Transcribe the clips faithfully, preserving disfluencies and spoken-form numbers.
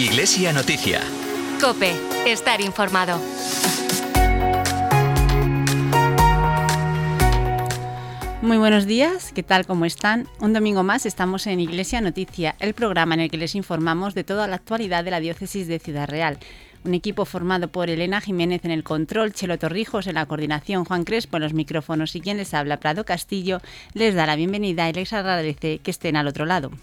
Iglesia Noticia. COPE. Estar informado. Muy buenos días, ¿qué tal? ¿Cómo están? Un domingo más estamos en Iglesia Noticia, el programa en el que les informamos de toda la actualidad de la diócesis de Ciudad Real. Un equipo formado por Elena Jiménez en el control, Chelo Torrijos en la coordinación, Juan Crespo en los micrófonos y quien les habla, Prado Castillo, les da la bienvenida y les agradece que estén al otro lado.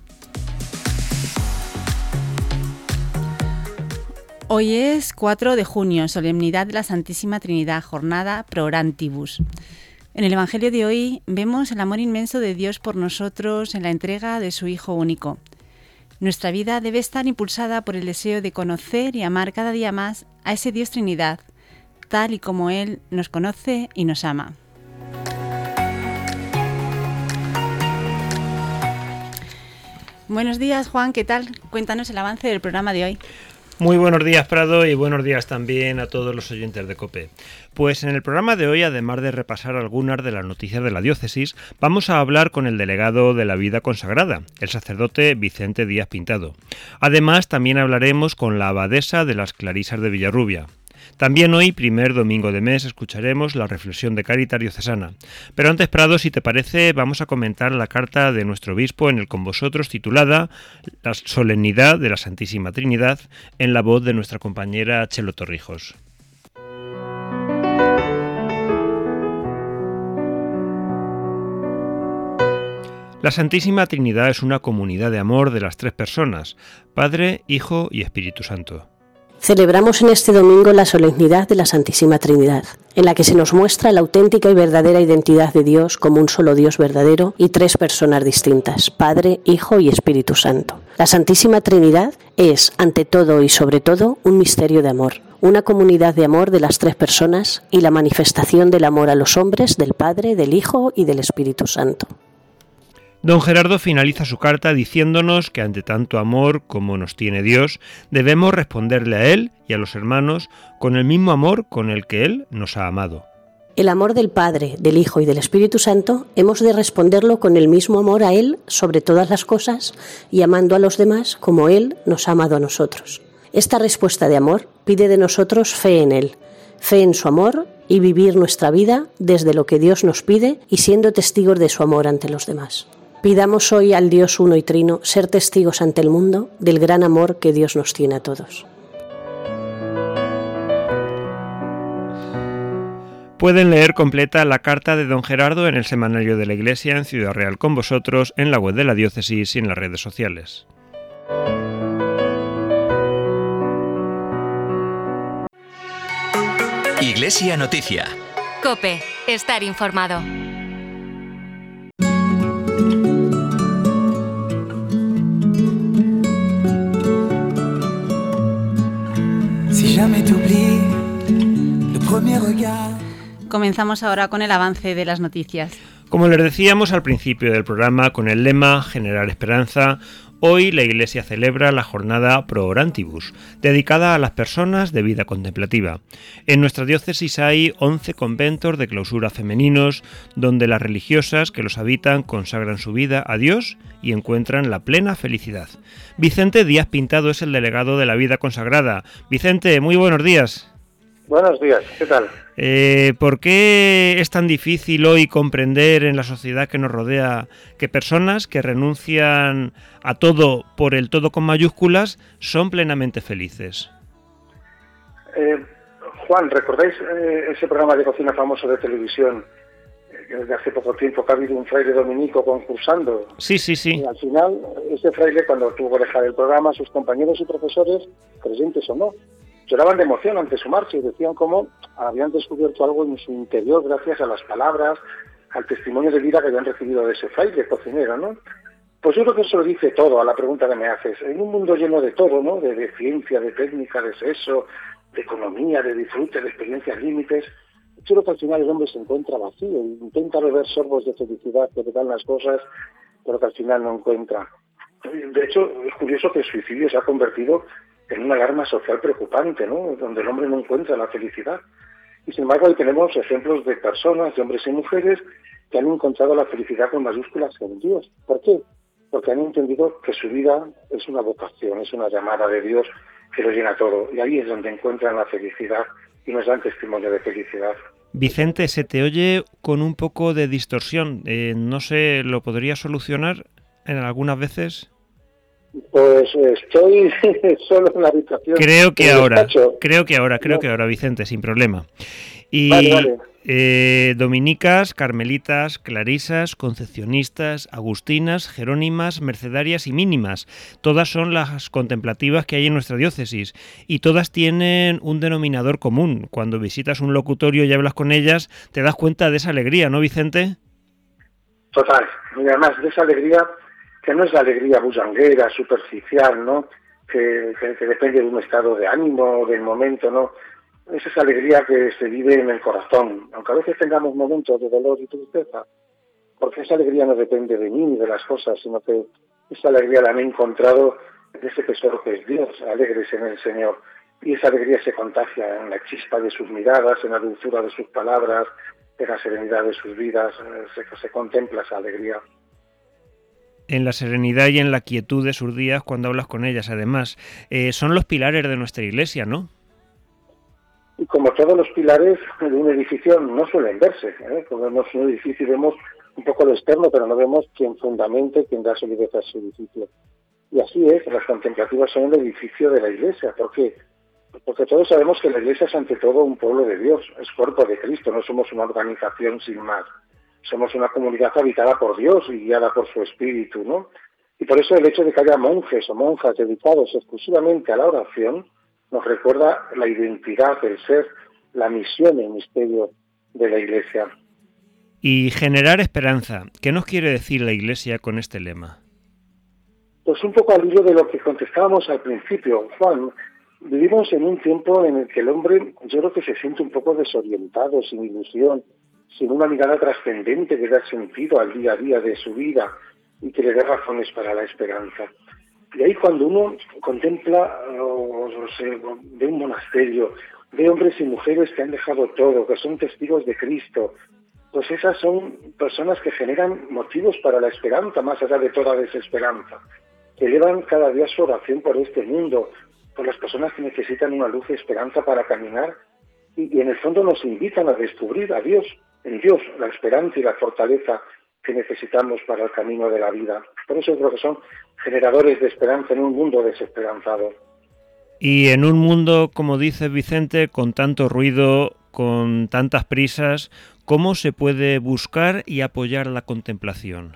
Hoy es cuatro de junio, solemnidad de la Santísima Trinidad, jornada Pro Orantibus. En el Evangelio de hoy vemos el amor inmenso de Dios por nosotros en la entrega de su Hijo único. Nuestra vida debe estar impulsada por el deseo de conocer y amar cada día más a ese Dios Trinidad, tal y como Él nos conoce y nos ama. Buenos días, Juan, ¿qué tal? Cuéntanos el avance del programa de hoy. Muy buenos días, Prado, y buenos días también a todos los oyentes de COPE. Pues en el programa de hoy, además de repasar algunas de las noticias de la diócesis, vamos a hablar con el delegado de la vida consagrada, el sacerdote Vicente Díaz Pintado. Además, también hablaremos con la abadesa de las Clarisas de Villarrubia. También hoy, primer domingo de mes, escucharemos la reflexión de Cáritas Diocesana. Pero antes, Prado, si te parece, vamos a comentar la carta de nuestro obispo en el Con Vosotros, titulada La solemnidad de la Santísima Trinidad, en la voz de nuestra compañera Chelo Torrijos. La Santísima Trinidad es una comunidad de amor de las tres personas, Padre, Hijo y Espíritu Santo. Celebramos en este domingo la solemnidad de la Santísima Trinidad, en la que se nos muestra la auténtica y verdadera identidad de Dios como un solo Dios verdadero y tres personas distintas, Padre, Hijo y Espíritu Santo. La Santísima Trinidad es, ante todo y sobre todo, un misterio de amor, una comunidad de amor de las tres personas y la manifestación del amor a los hombres, del Padre, del Hijo y del Espíritu Santo. Don Gerardo finaliza su carta diciéndonos que ante tanto amor como nos tiene Dios, debemos responderle a Él y a los hermanos con el mismo amor con el que Él nos ha amado. El amor del Padre, del Hijo y del Espíritu Santo hemos de responderlo con el mismo amor a Él sobre todas las cosas y amando a los demás como Él nos ha amado a nosotros. Esta respuesta de amor pide de nosotros fe en Él, fe en su amor y vivir nuestra vida desde lo que Dios nos pide y siendo testigos de su amor ante los demás. Pidamos hoy al Dios uno y trino ser testigos ante el mundo del gran amor que Dios nos tiene a todos. Pueden leer completa la carta de don Gerardo en el Semanario de la Iglesia en Ciudad Real con Vosotros, en la web de la diócesis y en las redes sociales. Iglesia Noticia. COPE. Estar informado. Comenzamos ahora con el avance de las noticias. Como les decíamos al principio del programa, con el lema Generar Esperanza, hoy la Iglesia celebra la jornada Pro Orantibus, dedicada a las personas de vida contemplativa. En nuestra diócesis hay once conventos de clausura femeninos, donde las religiosas que los habitan consagran su vida a Dios y encuentran la plena felicidad. Vicente Díaz Pintado es el delegado de la vida consagrada. Vicente, muy buenos días. Buenos días, ¿qué tal? Eh, ¿Por qué es tan difícil hoy comprender en la sociedad que nos rodea que personas que renuncian a todo por el todo con mayúsculas son plenamente felices? Eh, Juan, ¿recordáis eh, ese programa de cocina famoso de televisión eh, que desde hace poco tiempo que ha habido un fraile dominico concursando? Sí, sí, sí. Y al final, ese fraile, cuando tuvo que dejar el programa, sus compañeros y profesores, creyentes o no, lloraban de emoción ante su marcha y decían cómo habían descubierto algo en su interior gracias a las palabras, al testimonio de vida que habían recibido de ese fraile cocinero, ¿no? Pues yo creo que eso lo dice todo a la pregunta que me haces. En un mundo lleno de todo, ¿no? De, de ciencia, de técnica, de sexo, de economía, de disfrute, de experiencias límites, yo creo que al final el hombre se encuentra vacío, intenta beber sorbos de felicidad que te dan las cosas, pero que al final no encuentra. De hecho, es curioso que el suicidio se ha convertido en una alarma social preocupante, ¿no? Donde el hombre no encuentra la felicidad. Y sin embargo, ahí tenemos ejemplos de personas, de hombres y mujeres, que han encontrado la felicidad con mayúsculas en Dios. ¿Por qué? porque han entendido que su vida es una vocación, es una llamada de Dios que lo llena todo. Y ahí es donde encuentran la felicidad y nos dan testimonio de felicidad. Vicente, se te oye con un poco de distorsión. Eh, no sé, ¿lo podría solucionar en algunas veces? Pues estoy solo en la habitación. Creo que ahora, despacho. creo que ahora, creo no. que ahora, Vicente, sin problema. Y Vale, vale. Eh, dominicas, carmelitas, clarisas, concepcionistas, agustinas, jerónimas, mercedarias y mínimas. Todas son las contemplativas que hay en nuestra diócesis y todas tienen un denominador común. Cuando visitas un locutorio y hablas con ellas, te das cuenta de esa alegría, ¿no, Vicente? Total. Y además de esa alegría, que no es la alegría bullanguera, superficial, ¿no? Que, que, que depende de un estado de ánimo, del momento, ¿no? Es esa alegría que se vive en el corazón, aunque a veces tengamos momentos de dolor y tristeza, porque esa alegría no depende de mí ni de las cosas, sino que esa alegría la han encontrado en ese tesoro que es Dios, alegres en el Señor. Y esa alegría se contagia en la chispa de sus miradas, en la dulzura de sus palabras, en la serenidad de sus vidas, se, se contempla esa alegría. En la serenidad y en la quietud de sus días cuando hablas con ellas, además. Eh, son los pilares de nuestra iglesia, ¿no? Y como todos los pilares de un edificio no suelen verse, ¿eh? Cuando vemos un edificio vemos un poco lo externo, pero no vemos quién fundamente, quién da solidez a ese edificio. Y así es, las contemplativas son el edificio de la Iglesia. ¿Por qué? Porque todos sabemos que la Iglesia es ante todo un pueblo de Dios, es cuerpo de Cristo, no somos una organización sin más. Somos una comunidad habitada por Dios y guiada por su Espíritu, ¿no? Y por eso el hecho de que haya monjes o monjas dedicados exclusivamente a la oración nos recuerda la identidad, el ser, la misión y el misterio de la Iglesia. Y generar esperanza. ¿Qué nos quiere decir la Iglesia con este lema? Pues un poco al hilo de lo que contestábamos al principio, Juan. Vivimos en un tiempo en el que el hombre, yo creo que se siente un poco desorientado, sin ilusión, sin una mirada trascendente que da sentido al día a día de su vida y que le dé razones para la esperanza. Y ahí cuando uno contempla o, o se ve un monasterio, ve hombres y mujeres que han dejado todo, que son testigos de Cristo, pues esas son personas que generan motivos para la esperanza, más allá de toda desesperanza, que elevan cada día su oración por este mundo, por las personas que necesitan una luz de esperanza para caminar, y, y en el fondo nos invitan a descubrir a Dios, en Dios, la esperanza y la fortaleza que necesitamos para el camino de la vida. Por eso creo que son generadores de esperanza en un mundo desesperanzado. Y en un mundo, como dice Vicente, con tanto ruido, con tantas prisas, ¿cómo se puede buscar y apoyar la contemplación?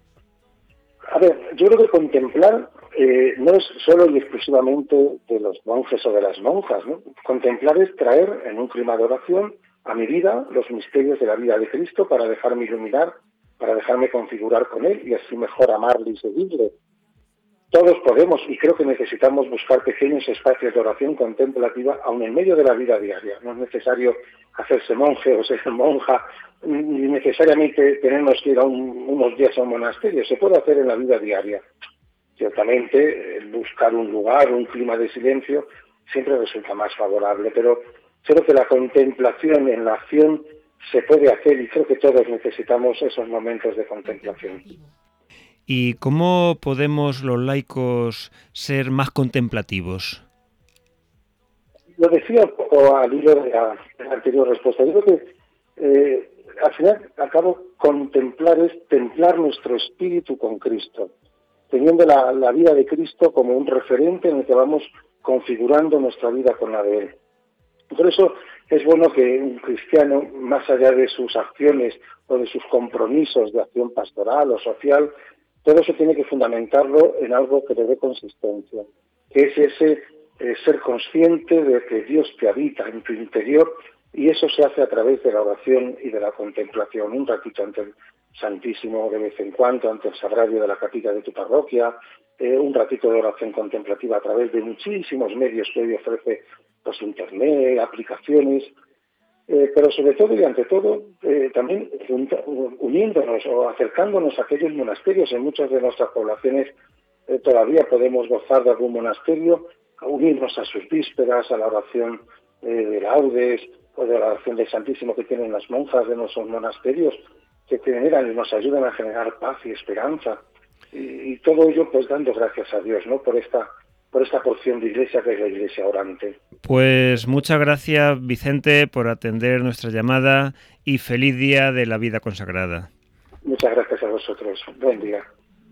A ver, yo creo que contemplar eh, no es solo y exclusivamente de los monjes o de las monjas, ¿no? Contemplar es traer en un clima de oración a mi vida los misterios de la vida de Cristo para dejarme iluminar, para dejarme configurar con Él y así mejor amarle y seguirle. Todos podemos y creo que necesitamos buscar pequeños espacios de oración contemplativa aun en medio de la vida diaria. No es necesario hacerse monje o ser monja, ni necesariamente tenernos que ir a un, unos días a un monasterio. Se puede hacer en la vida diaria. Ciertamente, buscar un lugar, un clima de silencio, siempre resulta más favorable, pero creo que la contemplación en la acción se puede hacer y creo que todos necesitamos esos momentos de contemplación. ¿Y cómo podemos los laicos ser más contemplativos? Lo decía un poco al hilo de la, de la anterior respuesta. Yo creo que eh, al final, al cabo, contemplar es templar nuestro espíritu con Cristo, teniendo la, la vida de Cristo como un referente en el que vamos configurando nuestra vida con la de Él. Por eso es bueno que un cristiano, más allá de sus acciones o de sus compromisos de acción pastoral o social, todo eso tiene que fundamentarlo en algo que le dé consistencia, que es ese eh, ser consciente de que Dios te habita en tu interior, y eso se hace a través de la oración y de la contemplación. Un ratito ante el Santísimo de vez en cuando, ante el sagrario de la capilla de tu parroquia, eh, un ratito de oración contemplativa a través de muchísimos medios que hoy ofrece pues internet, aplicaciones, eh, pero sobre todo y ante todo eh, también uniéndonos o acercándonos a aquellos monasterios. En muchas de nuestras poblaciones eh, todavía podemos gozar de algún monasterio, unirnos a sus vísperas, a la oración eh, de laudes o de la oración del Santísimo que tienen las monjas de nuestros monasterios, que generan y nos ayudan a generar paz y esperanza. y, y todo ello pues dando gracias a Dios, ¿no? Por esta por esta porción de iglesia que es la iglesia orante. Pues muchas gracias, Vicente, por atender nuestra llamada y feliz día de la vida consagrada. Muchas gracias a vosotros. Buen día.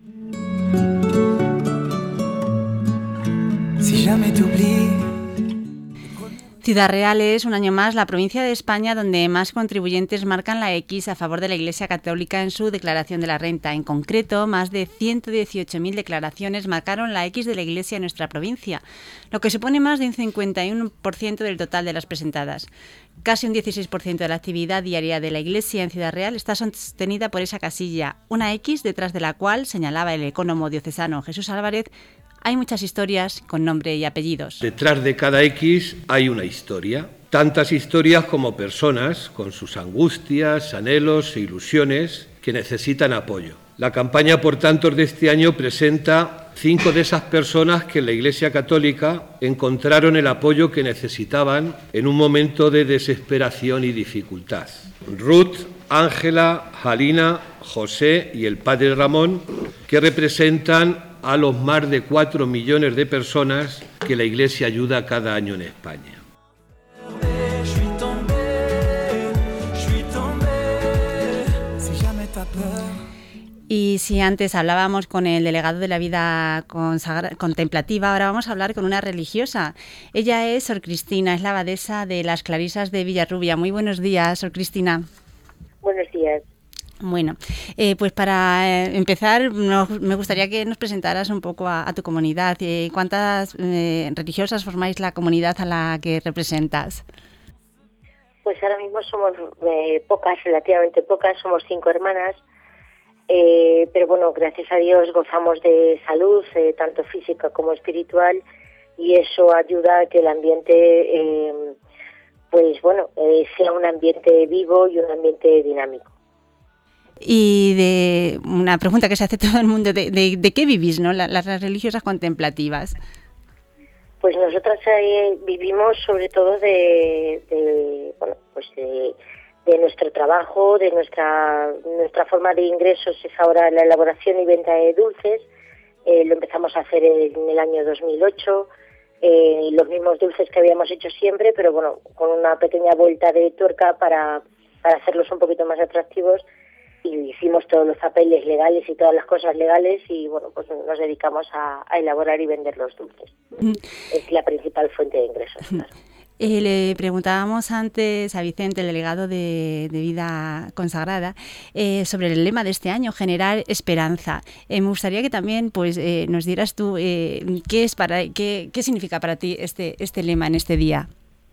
Si jamais t'oublie. Ciudad Real es un año más la provincia de España donde más contribuyentes marcan la X a favor de la Iglesia Católica en su declaración de la renta. En concreto, más de ciento dieciocho mil declaraciones marcaron la X de la Iglesia en nuestra provincia, lo que supone más de un cincuenta y uno por ciento del total de las presentadas. Casi un dieciséis por ciento de la actividad diaria de la Iglesia en Ciudad Real está sostenida por esa casilla, una X detrás de la cual, señalaba el ecónomo diocesano Jesús Álvarez, hay muchas historias con nombre y apellidos. Detrás de cada X hay una historia. Tantas historias como personas con sus angustias, anhelos e ilusiones que necesitan apoyo. La campaña Por Tantos de este año presenta cinco de esas personas que en la Iglesia Católica encontraron el apoyo que necesitaban en un momento de desesperación y dificultad. Ruth, Ángela, Jalina, José y el Padre Ramón, que representan a los más de cuatro millones de personas que la Iglesia ayuda cada año en España. Y si antes hablábamos con el delegado de la vida consagra- contemplativa, ahora vamos a hablar con una religiosa. Ella es Sor Cristina, es la abadesa de las Clarisas de Villarrubia. Muy buenos días, Sor Cristina. Buenos días. Bueno, eh, pues para eh, empezar nos, me gustaría que nos presentaras un poco a, a tu comunidad. Eh, ¿Cuántas eh, religiosas formáis la comunidad a la que representas? Pues ahora mismo somos eh, pocas, relativamente pocas, somos cinco hermanas, eh, pero bueno, gracias a Dios gozamos de salud, eh, tanto física como espiritual, y eso ayuda a que el ambiente, eh, pues bueno, eh, sea un ambiente vivo y un ambiente dinámico. Y de una pregunta que se hace todo el mundo, ¿de, de, de qué vivís, no? Las, las religiosas contemplativas. Pues nosotras eh, vivimos sobre todo de, de bueno, pues de, de nuestro trabajo, de nuestra nuestra forma de ingresos es ahora la elaboración y venta de dulces. Eh, lo empezamos a hacer en el año dos mil ocho, eh, los mismos dulces que habíamos hecho siempre, pero bueno, con una pequeña vuelta de tuerca para, para hacerlos un poquito más atractivos. Y hicimos todos los papeles legales y todas las cosas legales y bueno, pues nos dedicamos a, a elaborar y vender los dulces. Mm. Es la principal fuente de ingresos, claro. Eh, le preguntábamos antes a Vicente, el delegado de, de Vida Consagrada, eh, sobre el lema de este año, generar esperanza. Eh, me gustaría que también pues eh, nos dieras tú eh, qué es para qué, qué significa para ti este, este lema en este día.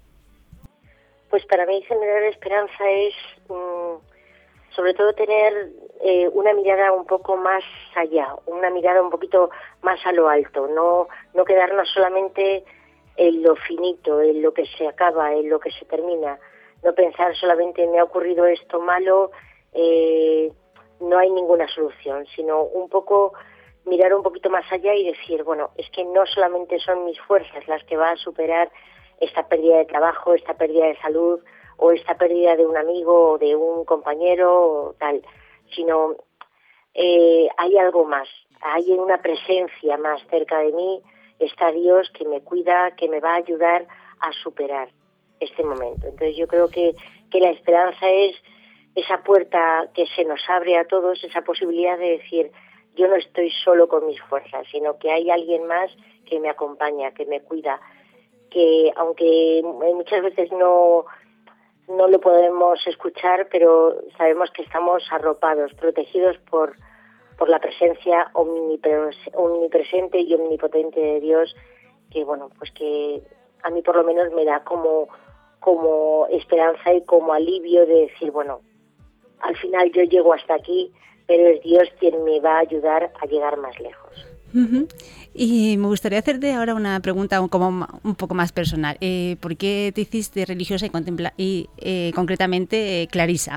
Pues para mí generar esperanza es mmm, sobre todo tener eh, una mirada un poco más allá, una mirada un poquito más a lo alto, no, no quedarnos solamente en lo finito, en lo que se acaba, en lo que se termina, no pensar solamente me ha ocurrido esto malo, eh, no hay ninguna solución, sino un poco mirar un poquito más allá y decir, bueno, es que no solamente son mis fuerzas las que van a superar esta pérdida de trabajo, esta pérdida de salud, o esta pérdida de un amigo o de un compañero o tal, sino eh, hay algo más, hay una presencia más cerca de mí, está Dios que me cuida, que me va a ayudar a superar este momento. Entonces yo creo que, que la esperanza es esa puerta que se nos abre a todos, esa posibilidad de decir, yo no estoy solo con mis fuerzas, sino que hay alguien más que me acompaña, que me cuida, que aunque muchas veces no... no lo podemos escuchar, pero sabemos que estamos arropados, protegidos por, por la presencia omnipresente y omnipotente de Dios, que bueno, pues que a mí por lo menos me da como, como esperanza y como alivio de decir, bueno, al final yo llego hasta aquí, pero es Dios quien me va a ayudar a llegar más lejos. Uh-huh. Y me gustaría hacerte ahora una pregunta un, como un poco más personal. Eh, ¿Por qué te hiciste religiosa y, contempla- y eh, concretamente eh, clarisa?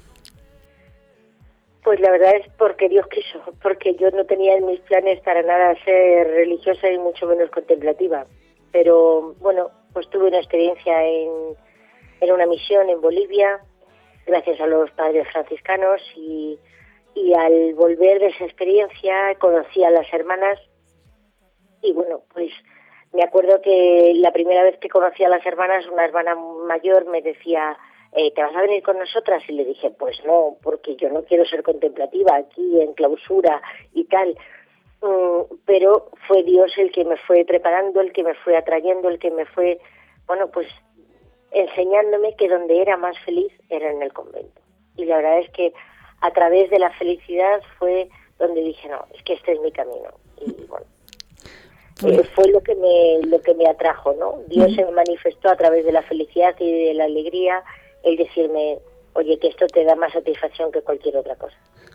Pues la verdad es porque Dios quiso, porque yo no tenía en mis planes para nada ser religiosa y mucho menos contemplativa. Pero bueno, pues tuve una experiencia en, en una misión en Bolivia, gracias a los padres franciscanos y... y al volver de esa experiencia conocí a las hermanas y bueno, pues me acuerdo que la primera vez que conocí a las hermanas, una hermana mayor me decía, eh, ¿te vas a venir con nosotras? Y le dije, pues no, porque yo no quiero ser contemplativa aquí en clausura y tal. Mm, pero fue Dios el que me fue preparando, el que me fue atrayendo, el que me fue, bueno, pues enseñándome que donde era más feliz era en el convento. Y la verdad es que a través de la felicidad fue donde dije, no, es que este es mi camino. Y bueno, eh, fue lo que me lo que me atrajo, ¿no? Dios se me manifestó a través de la felicidad y de la alegría, el decirme, oye, que esto te da más satisfacción que cualquier otra cosa.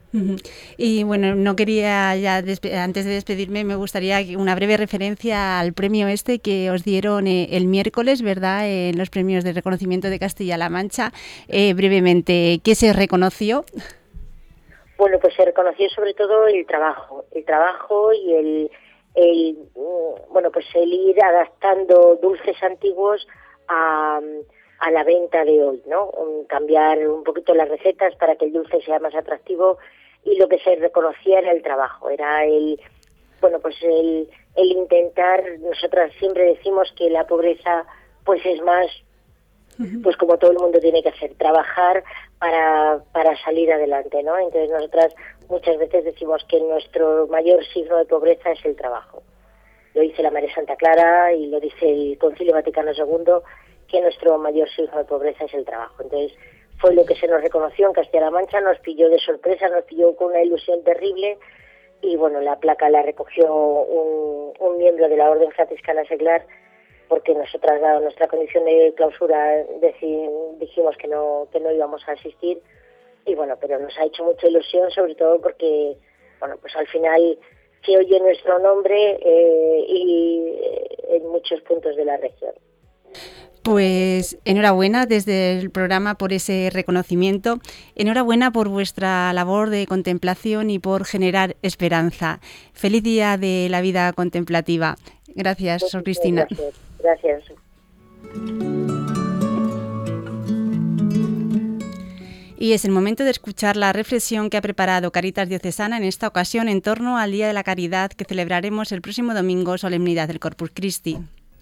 Y bueno, no quería ya, antes de despedirme, me gustaría una breve referencia al premio este que os dieron eh, el miércoles, ¿verdad?, en los premios de reconocimiento de Castilla-La Mancha. Eh, brevemente, ¿qué se reconoció? Bueno, pues se reconoció sobre todo el trabajo, el trabajo y el, el bueno, pues el ir adaptando dulces antiguos a, a la venta de hoy, ¿no? Cambiar un poquito las recetas para que el dulce sea más atractivo. Y lo que se reconocía era el trabajo, era el, bueno, pues el, el intentar, nosotras siempre decimos que la pobreza pues es más, pues como todo el mundo tiene que hacer, trabajar para, para salir adelante, ¿no? Entonces nosotras muchas veces decimos que nuestro mayor signo de pobreza es el trabajo. Lo dice la Madre Santa Clara y lo dice el Concilio Vaticano segundo, que nuestro mayor signo de pobreza es el trabajo. Entonces, fue lo que se nos reconoció en Castilla-La Mancha, nos pilló de sorpresa, nos pilló con una ilusión terrible y bueno, la placa la recogió un, un miembro de la Orden Franciscana Seglar porque nosotras, dado nuestra condición de clausura, deci, dijimos que no que no íbamos a asistir y bueno, pero nos ha hecho mucha ilusión, sobre todo porque, bueno, pues al final se oye nuestro nombre eh, y eh, en muchos puntos de la región. Pues enhorabuena desde el programa por ese reconocimiento. Enhorabuena por vuestra labor de contemplación y por generar esperanza. Feliz día de la vida contemplativa. Gracias, pues, Sor Cristina. Gracias. Gracias. Y es el momento de escuchar la reflexión que ha preparado Caritas Diocesana en esta ocasión en torno al Día de la Caridad que celebraremos el próximo domingo, solemnidad del Corpus Christi.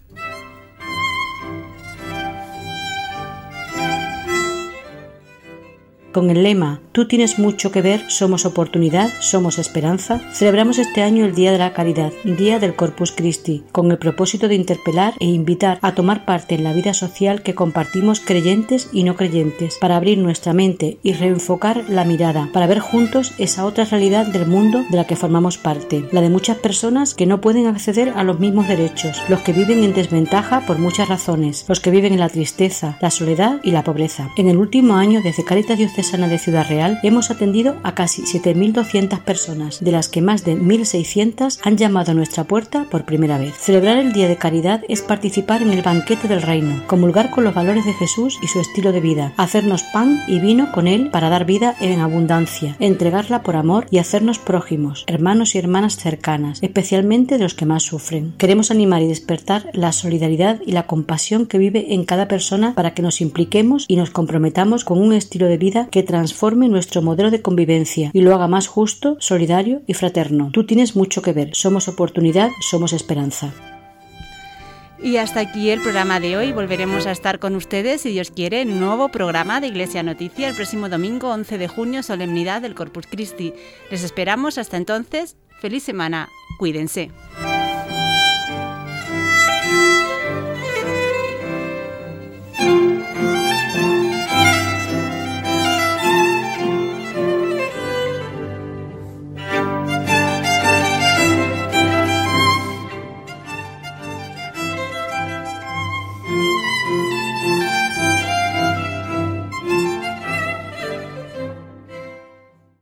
Con el lema Tú tienes mucho que ver, somos oportunidad, somos esperanza, celebramos este año el Día de la Caridad, Día del Corpus Christi, con el propósito de interpelar e invitar a tomar parte en la vida social que compartimos creyentes y no creyentes, para abrir nuestra mente y reenfocar la mirada, para ver juntos esa otra realidad del mundo de la que formamos parte, la de muchas personas que no pueden acceder a los mismos derechos, los que viven en desventaja por muchas razones, los que viven en la tristeza, la soledad y la pobreza. En el último año, desde Caritas Diocesana de Ciudad Real, hemos atendido a casi siete mil doscientas personas, de las que más de mil seiscientas han llamado a nuestra puerta por primera vez. Celebrar el Día de Caridad es participar en el banquete del reino, comulgar con los valores de Jesús y su estilo de vida, hacernos pan y vino con él para dar vida en abundancia, entregarla por amor y hacernos prójimos, hermanos y hermanas cercanas, especialmente de los que más sufren. Queremos animar y despertar la solidaridad y la compasión que vive en cada persona para que nos impliquemos y nos comprometamos con un estilo de vida que transforme nuestro modelo de convivencia y lo haga más justo, solidario y fraterno. Tú tienes mucho que ver. Somos oportunidad, somos esperanza. Y hasta aquí el programa de hoy. Volveremos a estar con ustedes, si Dios quiere, en un nuevo programa de Iglesia Noticia el próximo domingo once de junio, solemnidad del Corpus Christi. Les esperamos hasta entonces. Feliz semana. Cuídense.